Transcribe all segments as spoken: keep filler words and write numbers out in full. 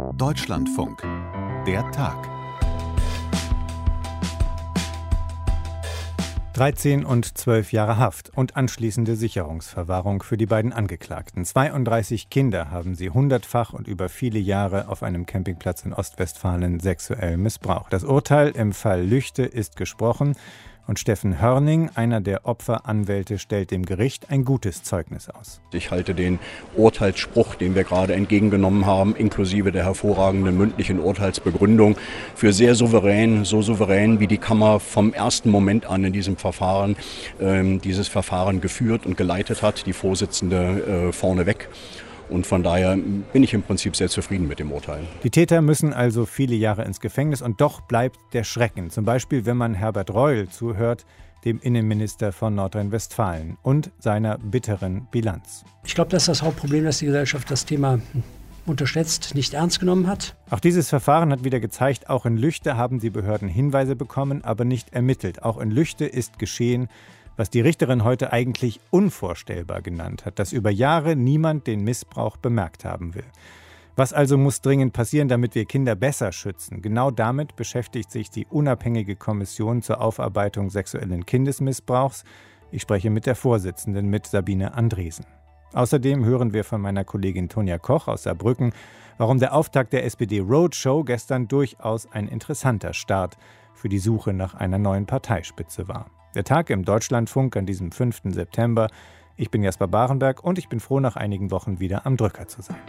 Deutschlandfunk. Der Tag. dreizehn und zwölf Jahre Haft und anschließende Sicherungsverwahrung für die beiden Angeklagten. zweiunddreißig Kinder haben sie hundertfach und über viele Jahre auf einem Campingplatz in Ostwestfalen sexuell missbraucht. Das Urteil im Fall Lüchte ist gesprochen und Steffen Hörning, einer der Opferanwälte, stellt dem Gericht ein gutes Zeugnis aus. Ich halte den Urteilsspruch, den wir gerade entgegengenommen haben, inklusive der hervorragenden mündlichen Urteilsbegründung, für sehr souverän, so souverän wie die Kammer vom ersten Moment an in diesem Verfahren ähm, dieses Verfahren geführt und geleitet hat, die Vorsitzende äh, vorneweg. Und von daher bin ich im Prinzip sehr zufrieden mit dem Urteil. Die Täter müssen also viele Jahre ins Gefängnis und doch bleibt der Schrecken. Zum Beispiel, wenn man Herbert Reul zuhört, dem Innenminister von Nordrhein-Westfalen und seiner bitteren Bilanz. Ich glaube, das ist das Hauptproblem, dass die Gesellschaft das Thema unterschätzt, nicht ernst genommen hat. Auch dieses Verfahren hat wieder gezeigt, auch in Lüchte haben die Behörden Hinweise bekommen, aber nicht ermittelt. Auch in Lüchte ist geschehen, was die Richterin heute eigentlich unvorstellbar genannt hat, dass über Jahre niemand den Missbrauch bemerkt haben will. Was also muss dringend passieren, damit wir Kinder besser schützen? Genau damit beschäftigt sich die unabhängige Kommission zur Aufarbeitung sexuellen Kindesmissbrauchs. Ich spreche mit der Vorsitzenden, mit Sabine Andresen. Außerdem hören wir von meiner Kollegin Tonja Koch aus Saarbrücken, warum der Auftakt der S P D Roadshow gestern durchaus ein interessanter Start für die Suche nach einer neuen Parteispitze war. Der Tag im Deutschlandfunk an diesem fünften September. Ich bin Jasper Barenberg und ich bin froh, nach einigen Wochen wieder am Drücker zu sein.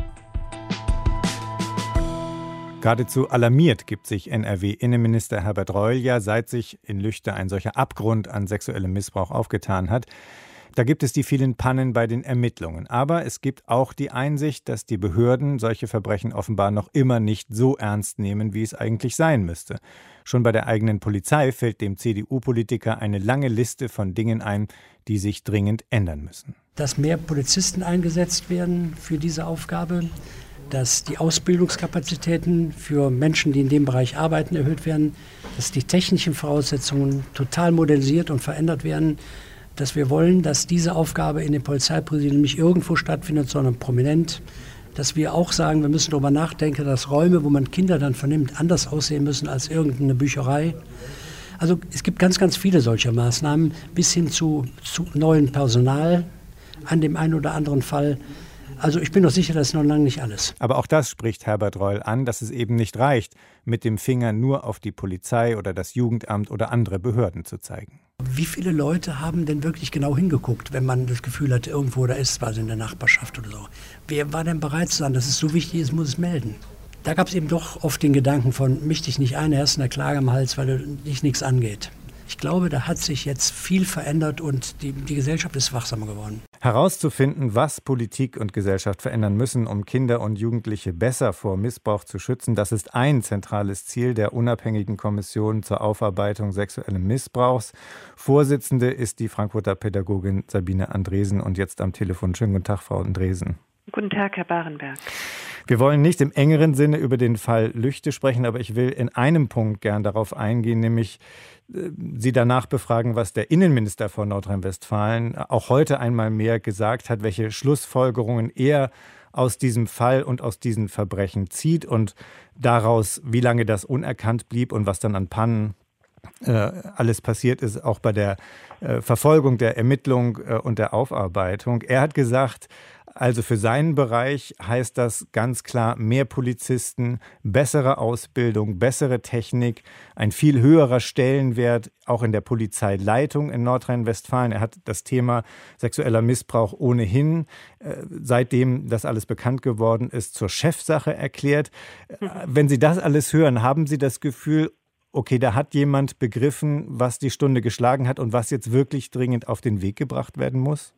Geradezu alarmiert gibt sich N R W-Innenminister Herbert Reul ja, seit sich in Lüchte ein solcher Abgrund an sexuellem Missbrauch aufgetan hat. Da gibt es die vielen Pannen bei den Ermittlungen. Aber es gibt auch die Einsicht, dass die Behörden solche Verbrechen offenbar noch immer nicht so ernst nehmen, wie es eigentlich sein müsste. Schon bei der eigenen Polizei fällt dem C D U-Politiker eine lange Liste von Dingen ein, die sich dringend ändern müssen. Dass mehr Polizisten eingesetzt werden für diese Aufgabe, dass die Ausbildungskapazitäten für Menschen, die in dem Bereich arbeiten, erhöht werden, dass die technischen Voraussetzungen total modernisiert und verändert werden, dass wir wollen, dass diese Aufgabe in den Polizeipräsidien nicht irgendwo stattfindet, sondern prominent. Dass wir auch sagen, wir müssen darüber nachdenken, dass Räume, wo man Kinder dann vernimmt, anders aussehen müssen als irgendeine Bücherei. Also es gibt ganz, ganz viele solcher Maßnahmen, bis hin zu, zu neuem Personal an dem einen oder anderen Fall. Also ich bin doch sicher, das ist noch lange nicht alles. Aber auch das spricht Herbert Reul an, dass es eben nicht reicht, mit dem Finger nur auf die Polizei oder das Jugendamt oder andere Behörden zu zeigen. Wie viele Leute haben denn wirklich genau hingeguckt, wenn man das Gefühl hat, irgendwo da ist was in der Nachbarschaft oder so? Wer war denn bereit zu sagen, dass es so wichtig ist, muss es melden? Da gab es eben doch oft den Gedanken von, misch dich nicht ein, erst eine Klage am Hals, weil dich nichts angeht. Ich glaube, da hat sich jetzt viel verändert und die, die Gesellschaft ist wachsamer geworden. Herauszufinden, was Politik und Gesellschaft verändern müssen, um Kinder und Jugendliche besser vor Missbrauch zu schützen, das ist ein zentrales Ziel der unabhängigen Kommission zur Aufarbeitung sexuellen Missbrauchs. Vorsitzende ist die Frankfurter Pädagogin Sabine Andresen und jetzt am Telefon. Schönen guten Tag, Frau Andresen. Guten Tag, Herr Barenberg. Wir wollen nicht im engeren Sinne über den Fall Lüchte sprechen, aber ich will in einem Punkt gern darauf eingehen, nämlich äh, Sie danach befragen, was der Innenminister von Nordrhein-Westfalen auch heute einmal mehr gesagt hat, welche Schlussfolgerungen er aus diesem Fall und aus diesen Verbrechen zieht und daraus, wie lange das unerkannt blieb und was dann an Pannen äh, alles passiert ist, auch bei der äh, Verfolgung der Ermittlung äh, und der Aufarbeitung. Er hat gesagt, also für seinen Bereich heißt das ganz klar mehr Polizisten, bessere Ausbildung, bessere Technik, ein viel höherer Stellenwert auch in der Polizeileitung in Nordrhein-Westfalen. Er hat das Thema sexueller Missbrauch ohnehin, äh, seitdem das alles bekannt geworden ist, zur Chefsache erklärt. Äh, wenn Sie das alles hören, haben Sie das Gefühl, okay, da hat jemand begriffen, was die Stunde geschlagen hat und was jetzt wirklich dringend auf den Weg gebracht werden muss?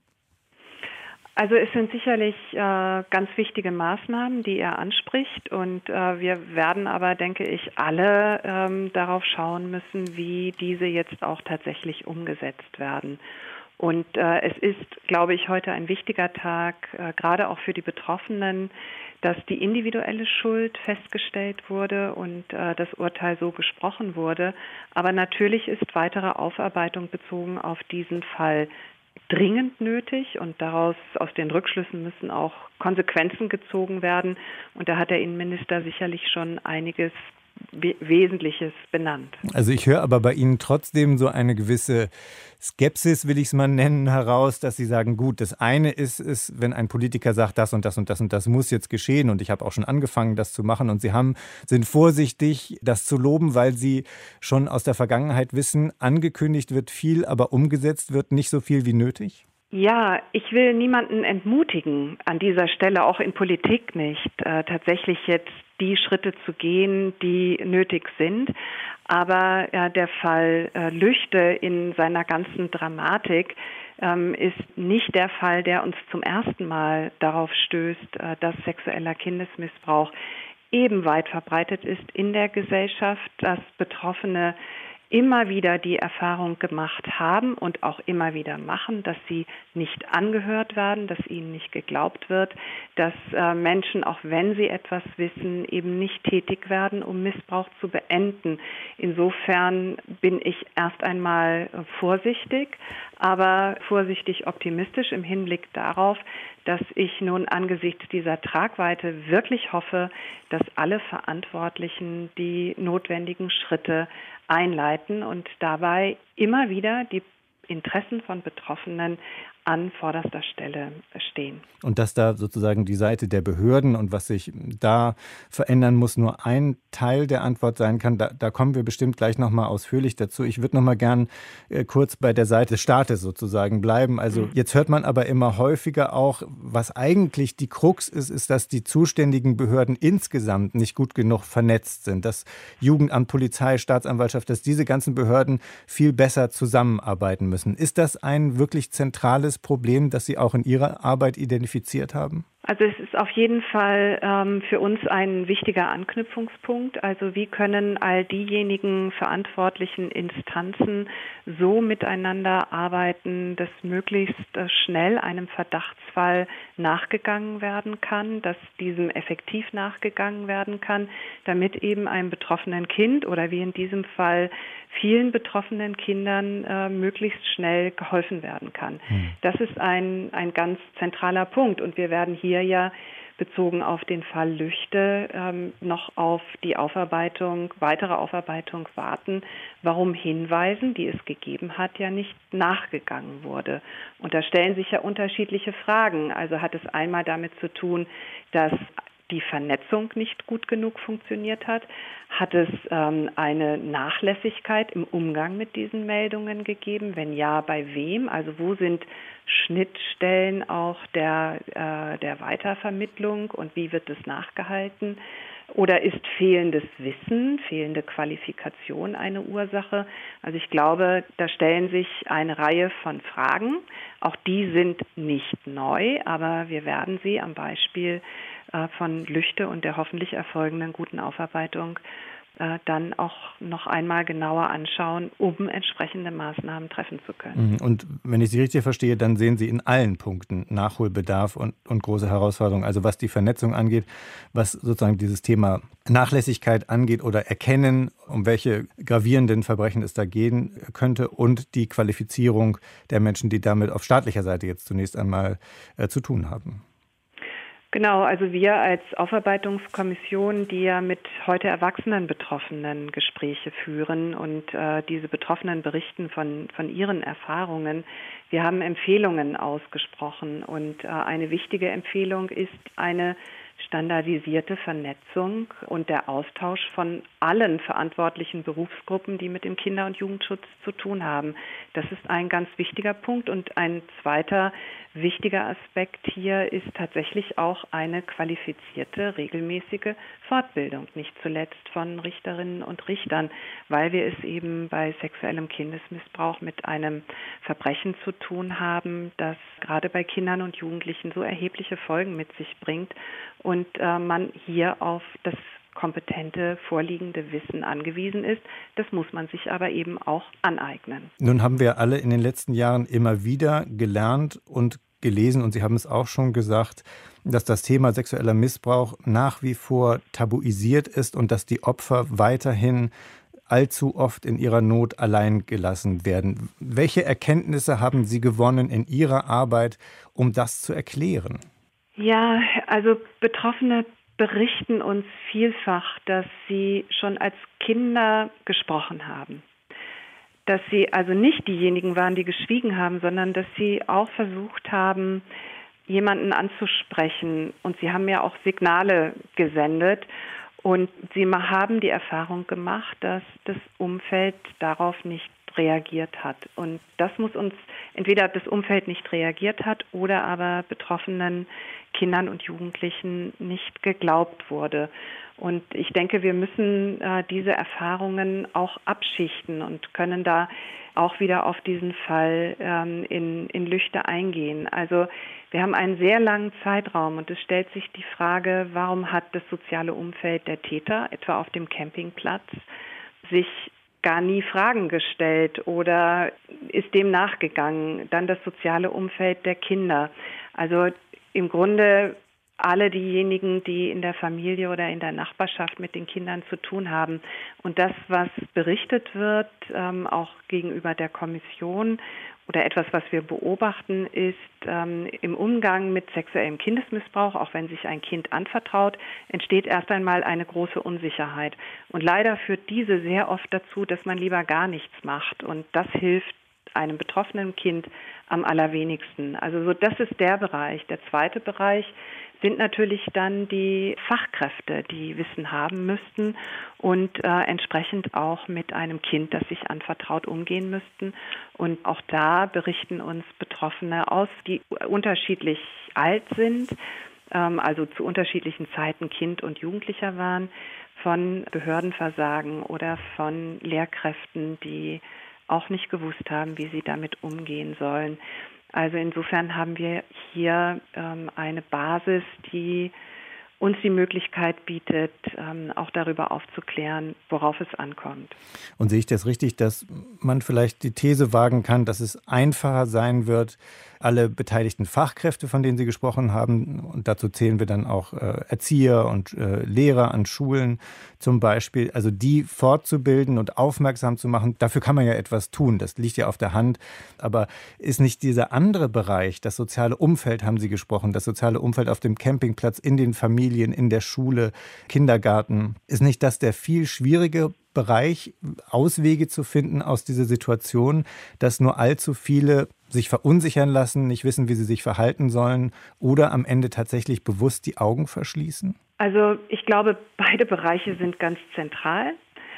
Also es sind sicherlich äh, ganz wichtige Maßnahmen, die er anspricht und äh, wir werden aber, denke ich, alle ähm, darauf schauen müssen, wie diese jetzt auch tatsächlich umgesetzt werden. Und äh, es ist, glaube ich, heute ein wichtiger Tag, äh, gerade auch für die Betroffenen, dass die individuelle Schuld festgestellt wurde und äh, das Urteil so gesprochen wurde. Aber natürlich ist weitere Aufarbeitung bezogen auf diesen Fall dringend nötig und daraus, aus den Rückschlüssen müssen auch Konsequenzen gezogen werden. Und da hat der Innenminister sicherlich schon einiges Wesentliches benannt. Also ich höre aber bei Ihnen trotzdem so eine gewisse Skepsis, will ich es mal nennen, heraus, dass Sie sagen, gut, das eine ist es, wenn ein Politiker sagt, das und das und das und das muss jetzt geschehen und ich habe auch schon angefangen, das zu machen und Sie haben, sind vorsichtig, das zu loben, weil Sie schon aus der Vergangenheit wissen, angekündigt wird viel, aber umgesetzt wird nicht so viel wie nötig? Ja, ich will niemanden entmutigen an dieser Stelle, auch in Politik nicht, äh, tatsächlich jetzt die Schritte zu gehen, die nötig sind. Aber äh, der Fall äh, Lüchte in seiner ganzen Dramatik ähm, ist nicht der Fall, der uns zum ersten Mal darauf stößt, äh, dass sexueller Kindesmissbrauch eben weit verbreitet ist in der Gesellschaft, dass Betroffene immer wieder die Erfahrung gemacht haben und auch immer wieder machen, dass sie nicht angehört werden, dass ihnen nicht geglaubt wird, dass äh, Menschen, auch wenn sie etwas wissen, eben nicht tätig werden, um Missbrauch zu beenden. Insofern bin ich erst einmal vorsichtig, aber vorsichtig optimistisch im Hinblick darauf, dass ich nun angesichts dieser Tragweite wirklich hoffe, dass alle Verantwortlichen die notwendigen Schritte einleiten und dabei immer wieder die Interessen von Betroffenen an vorderster Stelle stehen. Und dass da sozusagen die Seite der Behörden und was sich da verändern muss, nur ein Teil der Antwort sein kann, da, da kommen wir bestimmt gleich nochmal ausführlich dazu. Ich würde nochmal gern äh, kurz bei der Seite des Staates sozusagen bleiben. Also jetzt hört man aber immer häufiger auch, was eigentlich die Krux ist, ist, dass die zuständigen Behörden insgesamt nicht gut genug vernetzt sind. Das Jugendamt, Polizei, Staatsanwaltschaft, dass diese ganzen Behörden viel besser zusammenarbeiten müssen. Ist das ein wirklich zentrales Problem, das Sie auch in Ihrer Arbeit identifiziert haben? Also es ist auf jeden Fall ähm, für uns ein wichtiger Anknüpfungspunkt. Also wie können all diejenigen verantwortlichen Instanzen so miteinander arbeiten, dass möglichst äh, schnell einem Verdachtsfall nachgegangen werden kann, dass diesem effektiv nachgegangen werden kann, damit eben einem betroffenen Kind oder wie in diesem Fall vielen betroffenen Kindern äh, möglichst schnell geholfen werden kann. Hm. Das ist ein, ein ganz zentraler Punkt und wir werden hier ja bezogen auf den Fall Lüchte ähm, noch auf die Aufarbeitung, weitere Aufarbeitung warten, warum Hinweisen, die es gegeben hat, ja nicht nachgegangen wurde. Und da stellen sich ja unterschiedliche Fragen. Also hat es einmal damit zu tun, dass die Vernetzung nicht gut genug funktioniert hat? Hat es ähm, eine Nachlässigkeit im Umgang mit diesen Meldungen gegeben? Wenn ja, bei wem? Also wo sind Schnittstellen auch der, äh, der Weitervermittlung und wie wird es nachgehalten? Oder ist fehlendes Wissen, fehlende Qualifikation eine Ursache? Also ich glaube, da stellen sich eine Reihe von Fragen. Auch die sind nicht neu, aber wir werden sie am Beispiel äh, von Lüchte und der hoffentlich erfolgenden guten Aufarbeitung äh, dann auch noch einmal genauer anschauen, um entsprechende Maßnahmen treffen zu können. Und wenn ich Sie richtig verstehe, dann sehen Sie in allen Punkten Nachholbedarf und, und große Herausforderungen. Also was die Vernetzung angeht, was sozusagen dieses Thema Nachlässigkeit angeht oder Erkennen, um welche gravierenden Verbrechen es da gehen könnte und die Qualifizierung der Menschen, die damit auf staatlicher Seite jetzt zunächst einmal äh, zu tun haben. Genau, also wir als Aufarbeitungskommission, die ja mit heute erwachsenen Betroffenen Gespräche führen und äh, diese Betroffenen berichten von, von ihren Erfahrungen. Wir haben Empfehlungen ausgesprochen und äh, eine wichtige Empfehlung ist eine standardisierte Vernetzung und der Austausch von allen verantwortlichen Berufsgruppen, die mit dem Kinder- und Jugendschutz zu tun haben. Das ist ein ganz wichtiger Punkt. Und ein zweiter wichtiger Aspekt hier ist tatsächlich auch eine qualifizierte, regelmäßige Fortbildung, nicht zuletzt von Richterinnen und Richtern, weil wir es eben bei sexuellem Kindesmissbrauch mit einem Verbrechen zu tun haben, das gerade bei Kindern und Jugendlichen so erhebliche Folgen mit sich bringt und äh, man hier auf das kompetente, vorliegende Wissen angewiesen ist. Das muss man sich aber eben auch aneignen. Nun haben wir alle in den letzten Jahren immer wieder gelernt und gelesen, und Sie haben es auch schon gesagt, dass das Thema sexueller Missbrauch nach wie vor tabuisiert ist und dass die Opfer weiterhin allzu oft in ihrer Not allein gelassen werden. Welche Erkenntnisse haben Sie gewonnen in Ihrer Arbeit, um das zu erklären? Ja, also Betroffene berichten uns vielfach, dass sie schon als Kinder gesprochen haben. Dass sie also nicht diejenigen waren, die geschwiegen haben, sondern dass sie auch versucht haben, jemanden anzusprechen. Und sie haben ja auch Signale gesendet. Und sie haben die Erfahrung gemacht, dass das Umfeld darauf nicht reagiert hat. Und das muss uns, entweder das Umfeld nicht reagiert hat oder aber betroffenen Kindern und Jugendlichen nicht geglaubt wurde. Und ich denke, wir müssen äh, diese Erfahrungen auch abschichten und können da auch wieder auf diesen Fall ähm, in, in Lüchte eingehen. Also wir haben einen sehr langen Zeitraum und es stellt sich die Frage, warum hat das soziale Umfeld der Täter, etwa auf dem Campingplatz, sich gar nie Fragen gestellt oder ist dem nachgegangen. Dann das soziale Umfeld der Kinder. Also im Grunde alle diejenigen, die in der Familie oder in der Nachbarschaft mit den Kindern zu tun haben. Und das, was berichtet wird, ähm, auch gegenüber der Kommission oder etwas, was wir beobachten, ist ähm, im Umgang mit sexuellem Kindesmissbrauch, auch wenn sich ein Kind anvertraut, entsteht erst einmal eine große Unsicherheit. Und leider führt diese sehr oft dazu, dass man lieber gar nichts macht. Und das hilft einem betroffenen Kind am allerwenigsten. Also so, das ist der Bereich. Der zweite Bereich sind natürlich dann die Fachkräfte, die Wissen haben müssten und äh, entsprechend auch mit einem Kind, das sich anvertraut, umgehen müssten. Und auch da berichten uns Betroffene aus, die unterschiedlich alt sind, ähm, also zu unterschiedlichen Zeiten Kind und Jugendlicher waren, von Behördenversagen oder von Lehrkräften, die auch nicht gewusst haben, wie sie damit umgehen sollen. Also insofern haben wir hier ähm, eine Basis, die uns die Möglichkeit bietet, ähm, auch darüber aufzuklären, worauf es ankommt. Und sehe ich das richtig, dass man vielleicht die These wagen kann, dass es einfacher sein wird, alle beteiligten Fachkräfte, von denen Sie gesprochen haben, und dazu zählen wir dann auch äh, Erzieher und äh, Lehrer an Schulen zum Beispiel, also die fortzubilden und aufmerksam zu machen, dafür kann man ja etwas tun, das liegt ja auf der Hand. Aber ist nicht dieser andere Bereich, das soziale Umfeld, haben Sie gesprochen, das soziale Umfeld auf dem Campingplatz, in den Familien, in der Schule, Kindergarten, ist nicht das der viel schwierige Bereich, Auswege zu finden aus dieser Situation, dass nur allzu viele sich verunsichern lassen, nicht wissen, wie sie sich verhalten sollen oder am Ende tatsächlich bewusst die Augen verschließen? Also ich glaube, beide Bereiche sind ganz zentral.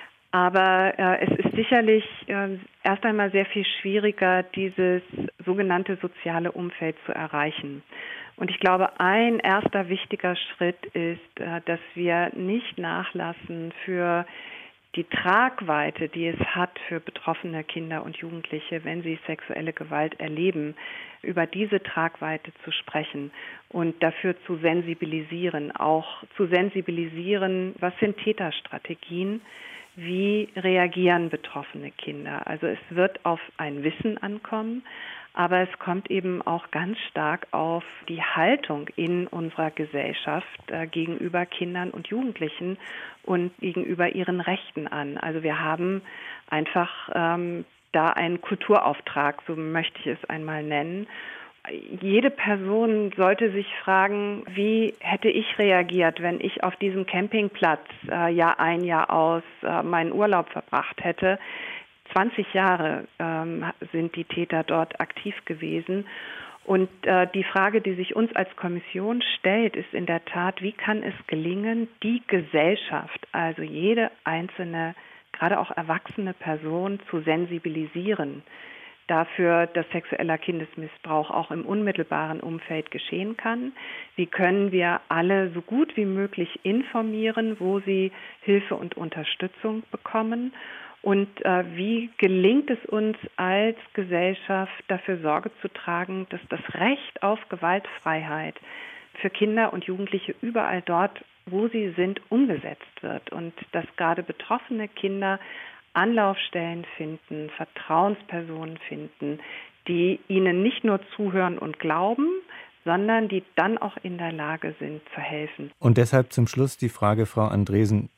Aber äh, es ist sicherlich äh, erst einmal sehr viel schwieriger, dieses sogenannte soziale Umfeld zu erreichen. Und ich glaube, ein erster wichtiger Schritt ist, äh, dass wir nicht nachlassen für die Tragweite, die es hat für betroffene Kinder und Jugendliche, wenn sie sexuelle Gewalt erleben, über diese Tragweite zu sprechen und dafür zu sensibilisieren, auch zu sensibilisieren, was sind Täterstrategien, wie reagieren betroffene Kinder. Also es wird auf ein Wissen ankommen, aber es kommt eben auch ganz stark auf die Haltung in unserer Gesellschaft äh, gegenüber Kindern und Jugendlichen und gegenüber ihren Rechten an. Also wir haben einfach ähm, da einen Kulturauftrag, so möchte ich es einmal nennen. Jede Person sollte sich fragen, wie hätte ich reagiert, wenn ich auf diesem Campingplatz äh, Jahr ein, Jahr aus äh, meinen Urlaub verbracht hätte. zwanzig Jahre ähm, sind die Täter dort aktiv gewesen. Und äh, die Frage, die sich uns als Kommission stellt, ist in der Tat, wie kann es gelingen, die Gesellschaft, also jede einzelne, gerade auch erwachsene Person zu sensibilisieren dafür, dass sexueller Kindesmissbrauch auch im unmittelbaren Umfeld geschehen kann. Wie können wir alle so gut wie möglich informieren, wo sie Hilfe und Unterstützung bekommen? Und äh, wie gelingt es uns als Gesellschaft, dafür Sorge zu tragen, dass das Recht auf Gewaltfreiheit für Kinder und Jugendliche überall dort, wo sie sind, umgesetzt wird und dass gerade betroffene Kinder Anlaufstellen finden, Vertrauenspersonen finden, die ihnen nicht nur zuhören und glauben, sondern die dann auch in der Lage sind zu helfen. Und deshalb zum Schluss die Frage, Frau Andresen,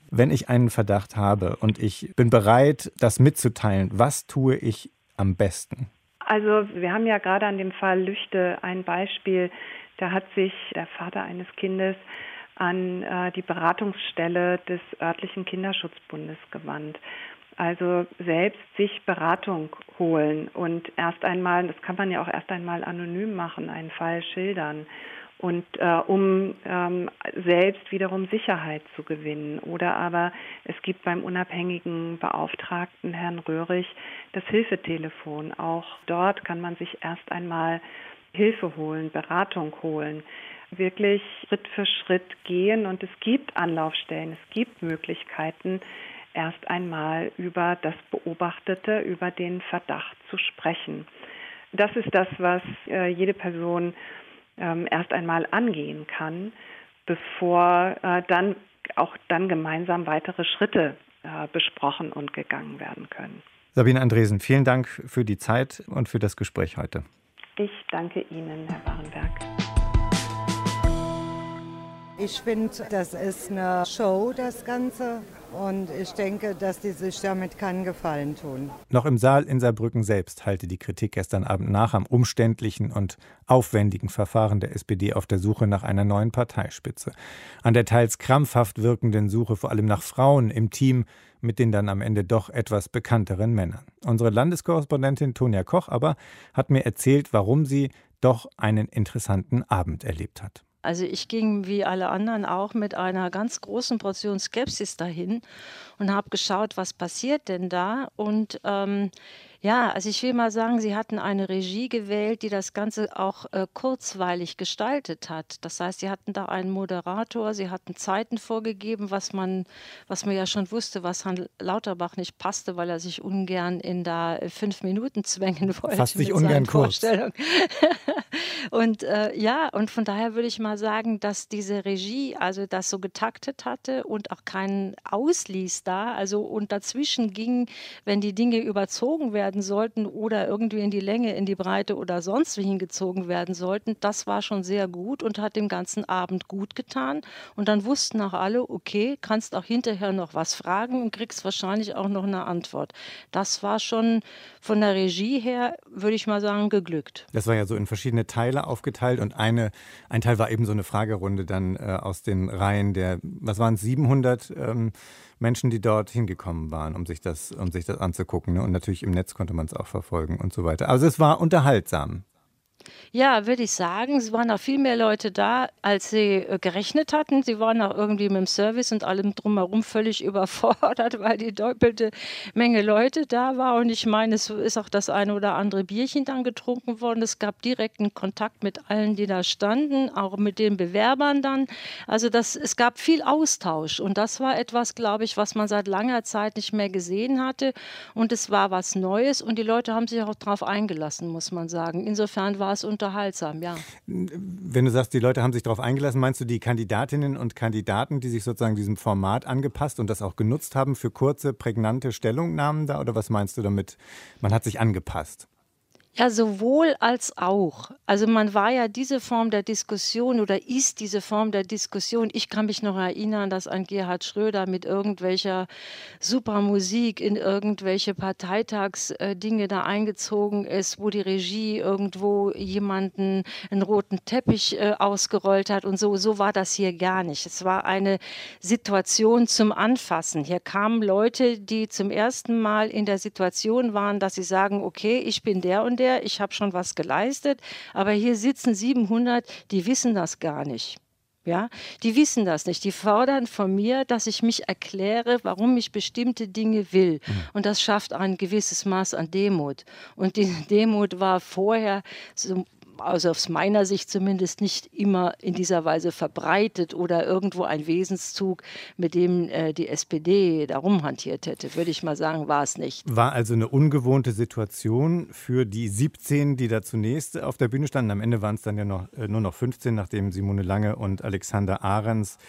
Wenn ich einen Verdacht habe und ich bin bereit, das mitzuteilen, was tue ich am besten? Also wir haben ja gerade an dem Fall Lüchte ein Beispiel. Da hat sich der Vater eines Kindes an äh, die Beratungsstelle des örtlichen Kinderschutzbundes gewandt. Also selbst sich Beratung holen und erst einmal, das kann man ja auch erst einmal anonym machen, einen Fall schildern. Und äh, um ähm, selbst wiederum Sicherheit zu gewinnen. Oder aber es gibt beim unabhängigen Beauftragten Herrn Röhrig das Hilfetelefon. Auch dort kann man sich erst einmal Hilfe holen, Beratung holen, wirklich Schritt für Schritt gehen. Und es gibt Anlaufstellen, es gibt Möglichkeiten, erst einmal über das Beobachtete, über den Verdacht zu sprechen. Das ist das, was äh, jede Person Ähm, erst einmal angehen kann, bevor äh, dann auch dann gemeinsam weitere Schritte äh, besprochen und gegangen werden können. Sabine Andresen, vielen Dank für die Zeit und für das Gespräch heute. Ich danke Ihnen, Herr Barenberg. Ich finde, das ist eine Show, das Ganze. Und ich denke, dass die sich damit keinen Gefallen tun. Noch im Saal in Saarbrücken selbst hallte die Kritik gestern Abend nach am umständlichen und aufwendigen Verfahren der S P D auf der Suche nach einer neuen Parteispitze. An der teils krampfhaft wirkenden Suche vor allem nach Frauen im Team mit den dann am Ende doch etwas bekannteren Männern. Unsere Landeskorrespondentin Tonja Koch aber hat mir erzählt, warum sie doch einen interessanten Abend erlebt hat. Also ich ging wie alle anderen auch mit einer ganz großen Portion Skepsis dahin und habe geschaut, was passiert denn da. Und ähm, ja, also ich will mal sagen, sie hatten eine Regie gewählt, die das Ganze auch äh, kurzweilig gestaltet hat. Das heißt, sie hatten da einen Moderator, sie hatten Zeiten vorgegeben, was man, was man ja schon wusste, was Herrn Lauterbach nicht passte, weil er sich ungern in da fünf Minuten zwängen wollte. Fasst sich ungern kurz. Und äh, ja, und von daher würde ich mal sagen, dass diese Regie also das so getaktet hatte und auch keinen ausließ da, also und dazwischen ging, wenn die Dinge überzogen werden sollten oder irgendwie in die Länge, in die Breite oder sonst wie hingezogen werden sollten, das war schon sehr gut und hat dem ganzen Abend gut getan. Und dann wussten auch alle, okay, kannst auch hinterher noch was fragen und kriegst wahrscheinlich auch noch eine Antwort. Das war schon von der Regie her, würde ich mal sagen, geglückt. Das war ja so in verschiedene Teile aufgeteilt und eine, ein Teil war eben so eine Fragerunde dann äh, aus den Reihen der, was waren es, siebenhundert ähm, Menschen, die dort hingekommen waren, um sich das, um sich das anzugucken. Ne? Und natürlich im Netz konnte man es auch verfolgen und so weiter. Also es war unterhaltsam. Ja, würde ich sagen. Es waren auch viel mehr Leute da, als sie äh, gerechnet hatten. Sie waren auch irgendwie mit dem Service und allem drumherum völlig überfordert, weil die doppelte Menge Leute da war. Und ich meine, es ist auch das eine oder andere Bierchen dann getrunken worden. Es gab direkten Kontakt mit allen, die da standen, auch mit den Bewerbern dann. Also das, es gab viel Austausch. Und das war etwas, glaube ich, was man seit langer Zeit nicht mehr gesehen hatte. Und es war was Neues. Und die Leute haben sich auch darauf eingelassen, muss man sagen. Insofern war es unterhaltsam, ja. Wenn du sagst, die Leute haben sich darauf eingelassen, meinst du die Kandidatinnen und Kandidaten, die sich sozusagen diesem Format angepasst und das auch genutzt haben für kurze, prägnante Stellungnahmen da? Oder was meinst du damit, man hat sich angepasst? Ja, sowohl als auch. Also man war ja diese Form der Diskussion oder ist diese Form der Diskussion. Ich kann mich noch erinnern, dass ein Gerhard Schröder mit irgendwelcher Supermusik in irgendwelche Parteitagsdinge da eingezogen ist, wo die Regie irgendwo jemanden einen roten Teppich äh, ausgerollt hat und so. So war das hier gar nicht. Es war eine Situation zum Anfassen. Hier kamen Leute, die zum ersten Mal in der Situation waren, dass sie sagen, okay, ich bin der und der, ich habe schon was geleistet, aber hier sitzen siebenhundert, die wissen das gar nicht. Ja, die wissen das nicht. Die fordern von mir, dass ich mich erkläre, warum ich bestimmte Dinge will. Mhm. Und das schafft ein gewisses Maß an Demut. Und die Demut war vorher so, also aus meiner Sicht zumindest, nicht immer in dieser Weise verbreitet oder irgendwo ein Wesenszug, mit dem äh, die S P D da rumhantiert hätte. Würde ich mal sagen, war es nicht. War also eine ungewohnte Situation für die siebzehn, die da zunächst auf der Bühne standen. Am Ende waren es dann ja noch, äh, nur noch fünfzehn, nachdem Simone Lange und Alexander Ahrens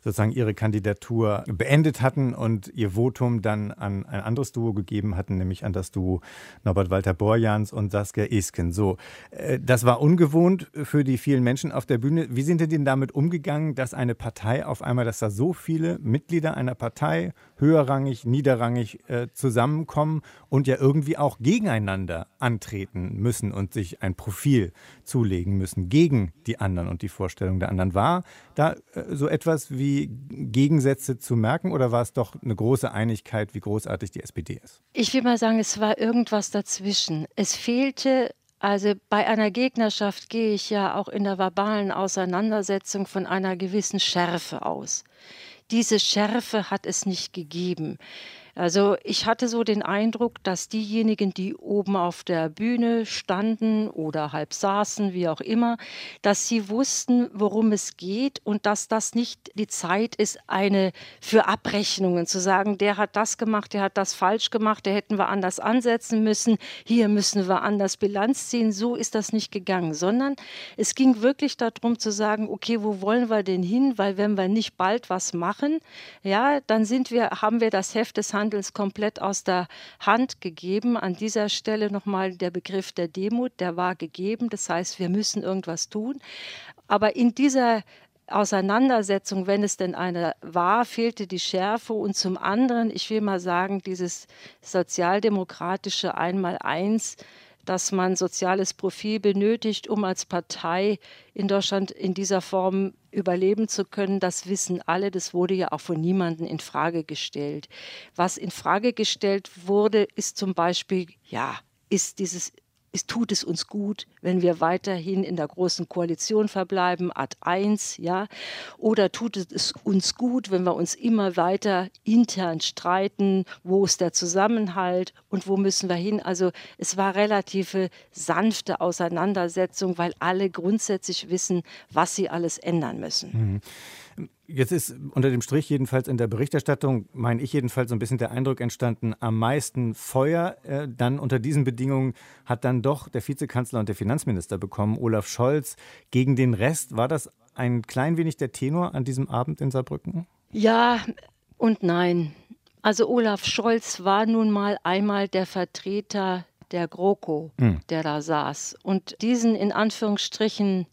sozusagen ihre Kandidatur beendet hatten und ihr Votum dann an ein anderes Duo gegeben hatten, nämlich an das Duo Norbert Walter Borjans und Saskia Esken. So, das war ungewohnt für die vielen Menschen auf der Bühne. Wie sind denn damit umgegangen, dass eine Partei auf einmal, dass da so viele Mitglieder einer Partei, höherrangig, niederrangig, äh, zusammenkommen und ja irgendwie auch gegeneinander antreten müssen und sich ein Profil zulegen müssen gegen die anderen und die Vorstellung der anderen? War da äh, so etwas wie Gegensätze zu merken oder war es doch eine große Einigkeit, wie großartig die S P D ist? Ich will mal sagen, es war irgendwas dazwischen. Es fehlte, also bei einer Gegnerschaft gehe ich ja auch in der verbalen Auseinandersetzung von einer gewissen Schärfe aus. Diese Schärfe hat es nicht gegeben. Also ich hatte so den Eindruck, dass diejenigen, die oben auf der Bühne standen oder halb saßen, wie auch immer, dass sie wussten, worum es geht und dass das nicht die Zeit ist, eine für Abrechnungen zu sagen, der hat das gemacht, der hat das falsch gemacht, der hätten wir anders ansetzen müssen, hier müssen wir anders Bilanz ziehen. So ist das nicht gegangen, sondern es ging wirklich darum zu sagen, okay, wo wollen wir denn hin? Weil wenn wir nicht bald was machen, ja, dann sind wir, haben wir das Heft des Handels komplett aus der Hand gegeben. An dieser Stelle nochmal der Begriff der Demut, der war gegeben. Das heißt, wir müssen irgendwas tun. Aber in dieser Auseinandersetzung, wenn es denn eine war, fehlte die Schärfe. Und zum anderen, ich will mal sagen, dieses sozialdemokratische Einmaleins, dass man soziales Profil benötigt, um als Partei in Deutschland in dieser Form überleben zu können, das wissen alle. Das wurde ja auch von niemandem in Frage gestellt. Was in Frage gestellt wurde, ist zum Beispiel, ja, ist dieses Es tut es uns gut, wenn wir weiterhin in der Großen Koalition verbleiben, Ad eins, ja? Oder tut es uns gut, wenn wir uns immer weiter intern streiten, wo ist der Zusammenhalt und wo müssen wir hin? Also es war relative sanfte Auseinandersetzung, weil alle grundsätzlich wissen, was sie alles ändern müssen. Mhm. Jetzt ist unter dem Strich jedenfalls in der Berichterstattung, meine ich jedenfalls, so ein bisschen der Eindruck entstanden, am meisten Feuer äh, dann unter diesen Bedingungen hat dann doch der Vizekanzler und der Finanzminister bekommen, Olaf Scholz. Gegen den Rest, war das ein klein wenig der Tenor an diesem Abend in Saarbrücken? Ja und nein. Also Olaf Scholz war nun mal einmal der Vertreter der GroKo, hm. der da saß. Und diesen in Anführungsstrichen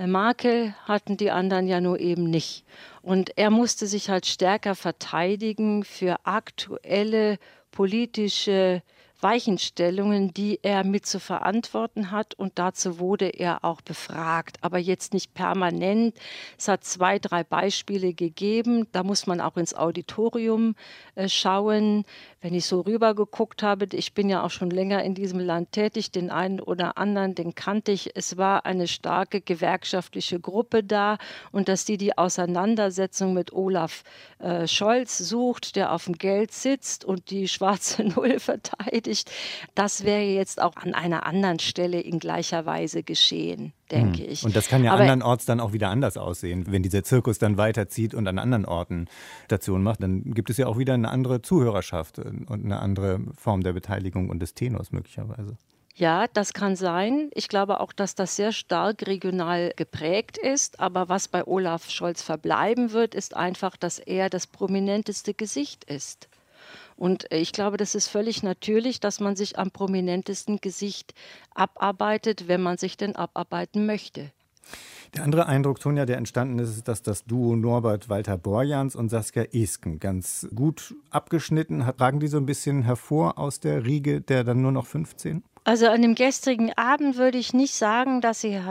Makel hatten die anderen ja nur eben nicht. Und er musste sich halt stärker verteidigen für aktuelle politische Weichenstellungen, die er mit zu verantworten hat. Und dazu wurde er auch befragt, aber jetzt nicht permanent. Es hat zwei, drei Beispiele gegeben. Da muss man auch ins Auditorium äh, schauen. Wenn ich so rüber geguckt habe, ich bin ja auch schon länger in diesem Land tätig, den einen oder anderen, den kannte ich. Es war eine starke gewerkschaftliche Gruppe da und dass die die Auseinandersetzung mit Olaf äh, Scholz sucht, der auf dem Geld sitzt und die schwarze Null verteidigt, das wäre jetzt auch an einer anderen Stelle in gleicher Weise geschehen, denke hm. ich. Und das kann ja Aber andernorts dann auch wieder anders aussehen. Wenn dieser Zirkus dann weiterzieht und an anderen Orten Stationen macht, dann gibt es ja auch wieder eine andere Zuhörerschaft und eine andere Form der Beteiligung und des Tenors möglicherweise. Ja, das kann sein. Ich glaube auch, dass das sehr stark regional geprägt ist. Aber was bei Olaf Scholz verbleiben wird, ist einfach, dass er das prominenteste Gesicht ist. Und ich glaube, das ist völlig natürlich, dass man sich am prominentesten Gesicht abarbeitet, wenn man sich denn abarbeiten möchte. Der andere Eindruck, Sonja, der entstanden ist, ist, dass das Duo Norbert Walter Borjans und Saskia Esken ganz gut abgeschnitten hat. Tragen die so ein bisschen hervor aus der Riege der dann nur noch fünfzehn? Also an dem gestrigen Abend würde ich nicht sagen, dass sie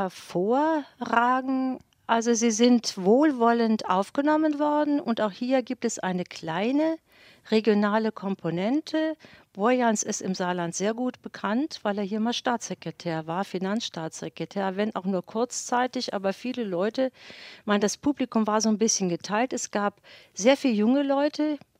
hervorragen. Also sie sind wohlwollend aufgenommen worden und auch hier gibt es eine kleine regionale Komponente. Borjans ist im Saarland sehr gut bekannt, weil er hier mal Staatssekretär war, Finanzstaatssekretär, wenn auch nur kurzzeitig, aber viele Leute, ich meine, das Publikum war so ein bisschen geteilt. Es gab sehr viele junge Leute,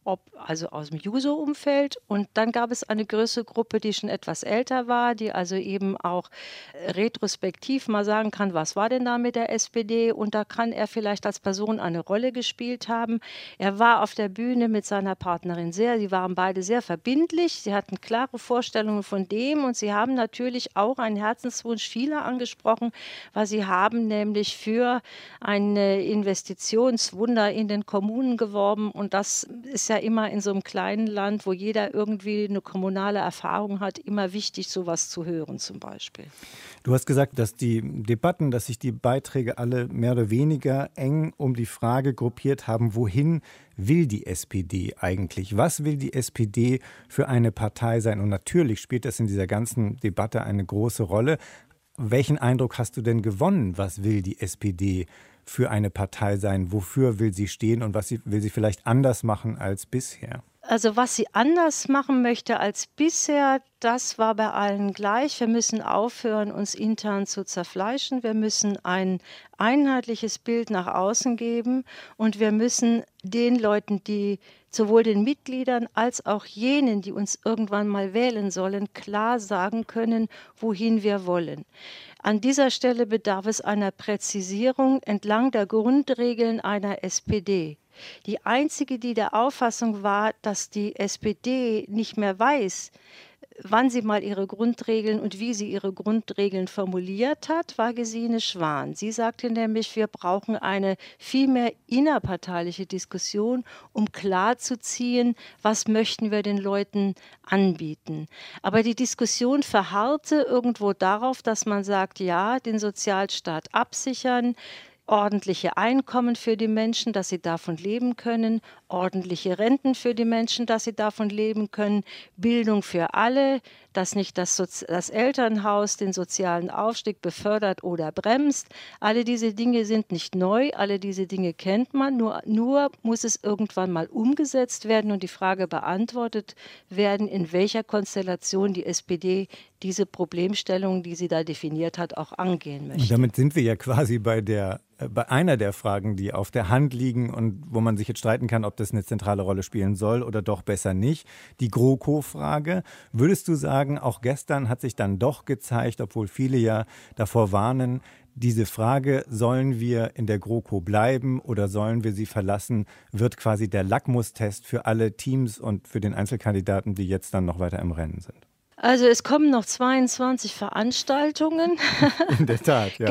ob also aus dem Juso-Umfeld. Und dann gab es eine größere Gruppe, die schon etwas älter war, die also eben auch retrospektiv mal sagen kann, was war denn da mit der S P D? Und da kann er vielleicht als Person eine Rolle gespielt haben. Er war auf der Bühne mit seiner Partnerin sehr, sie waren beide sehr verbindlich, sie hatten klare Vorstellungen von dem und sie haben natürlich auch einen Herzenswunsch vieler angesprochen, was sie haben, nämlich für ein Investitionswunder in den Kommunen geworben. Und das ist ja immer in so einem kleinen Land, wo jeder irgendwie eine kommunale Erfahrung hat, immer wichtig, sowas zu hören zum Beispiel. Du hast gesagt, dass die Debatten, dass sich die Beiträge alle mehr oder weniger eng um die Frage gruppiert haben, wohin will die S P D eigentlich? Was will die S P D für eine Partei sein? Und natürlich spielt das in dieser ganzen Debatte eine große Rolle. Welchen Eindruck hast du denn gewonnen? Was will die S P D für eine Partei sein? Wofür will sie stehen und was sie, will sie vielleicht anders machen als bisher? Also was sie anders machen möchte als bisher, das war bei allen gleich. Wir müssen aufhören, uns intern zu zerfleischen. Wir müssen ein einheitliches Bild nach außen geben und wir müssen den Leuten, die sowohl den Mitgliedern als auch jenen, die uns irgendwann mal wählen sollen, klar sagen können, wohin wir wollen. An dieser Stelle bedarf es einer Präzisierung entlang der Grundregeln einer S P D. Die einzige, die der Auffassung war, dass die S P D nicht mehr weiß, wann sie mal ihre Grundregeln und wie sie ihre Grundregeln formuliert hat, war Gesine Schwan. Sie sagte nämlich, wir brauchen eine viel mehr innerparteiliche Diskussion, um klarzuziehen, was möchten wir den Leuten anbieten. Aber die Diskussion verharrte irgendwo darauf, dass man sagt, ja, den Sozialstaat absichern, ordentliche Einkommen für die Menschen, dass sie davon leben können, ordentliche Renten für die Menschen, dass sie davon leben können, Bildung für alle, dass nicht das, Sozi- das Elternhaus den sozialen Aufstieg befördert oder bremst. Alle diese Dinge sind nicht neu, alle diese Dinge kennt man, nur, nur muss es irgendwann mal umgesetzt werden und die Frage beantwortet werden, in welcher Konstellation die S P D diese Problemstellung, die sie da definiert hat, auch angehen möchte. Und damit sind wir ja quasi bei der bei einer der Fragen, die auf der Hand liegen und wo man sich jetzt streiten kann, ob das eine zentrale Rolle spielen soll oder doch besser nicht. Die GroKo-Frage. Würdest du sagen, auch gestern hat sich dann doch gezeigt, obwohl viele ja davor warnen, diese Frage, sollen wir in der GroKo bleiben oder sollen wir sie verlassen, wird quasi der Lackmustest für alle Teams und für den Einzelkandidaten, die jetzt dann noch weiter im Rennen sind? Also es kommen noch zweiundzwanzig Veranstaltungen. In der Tat, ja.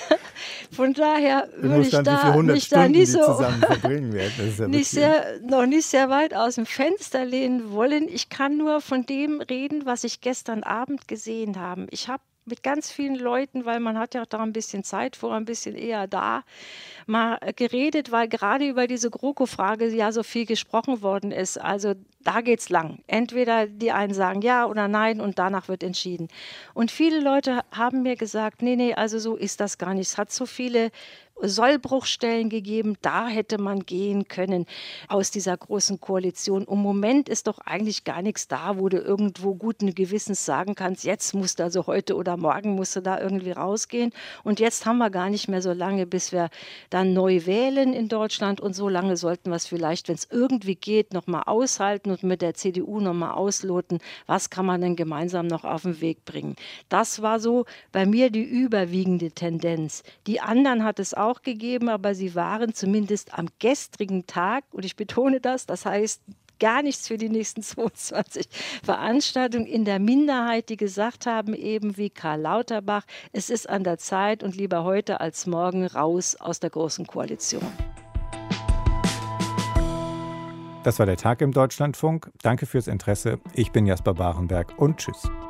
Von daher würde ich da, mich Stunden, da nicht so zusammen verbringen werden. Das ist ja nicht sehr, noch nicht sehr weit aus dem Fenster lehnen wollen. Ich kann nur von dem reden, was ich gestern Abend gesehen habe. Ich habe mit ganz vielen Leuten, weil man hat ja da ein bisschen Zeit vor, ein bisschen eher da, mal geredet, weil gerade über diese GroKo-Frage ja so viel gesprochen worden ist. Also da geht's lang. Entweder die einen sagen ja oder nein und danach wird entschieden. Und viele Leute haben mir gesagt, nee, nee, also so ist das gar nicht. Es hat so viele Sollbruchstellen gegeben, da hätte man gehen können aus dieser großen Koalition. Im Moment ist doch eigentlich gar nichts da, wo du irgendwo guten Gewissens sagen kannst, jetzt musst du also heute oder morgen musst du da irgendwie rausgehen. Und jetzt haben wir gar nicht mehr so lange, bis wir dann neu wählen in Deutschland. Und so lange sollten wir es vielleicht, wenn es irgendwie geht, nochmal aushalten und mit der C D U nochmal ausloten, was kann man denn gemeinsam noch auf den Weg bringen. Das war so bei mir die überwiegende Tendenz. Die anderen hat es auch gegeben, aber sie waren zumindest am gestrigen Tag, und ich betone das, das heißt gar nichts für die nächsten zweiundzwanzig Veranstaltungen, in der Minderheit, die gesagt haben, eben wie Karl Lauterbach, es ist an der Zeit und lieber heute als morgen raus aus der Großen Koalition. Das war der Tag im Deutschlandfunk. Danke fürs Interesse. Ich bin Jasper Barenberg und tschüss.